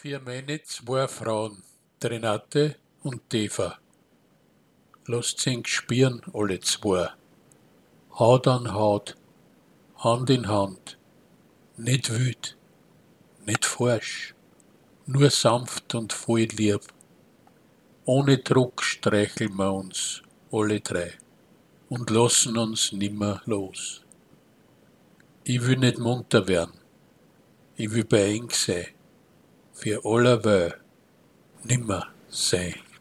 Vier meine zwei Frauen, Renate und Eva. Lasst ihn spüren, alle zwei. Haut an Haut, Hand in Hand. Nicht wild, nicht forsch, nur sanft und voll lieb. Ohne Druck streicheln wir uns, alle drei, und lassen uns nimmer los. Ich will nicht munter werden, ich will bei eng sein, für allerweil nimmer sein.